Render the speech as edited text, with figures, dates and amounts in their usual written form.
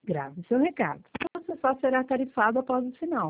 Grave seu recado. Você só será tarifado após o sinal.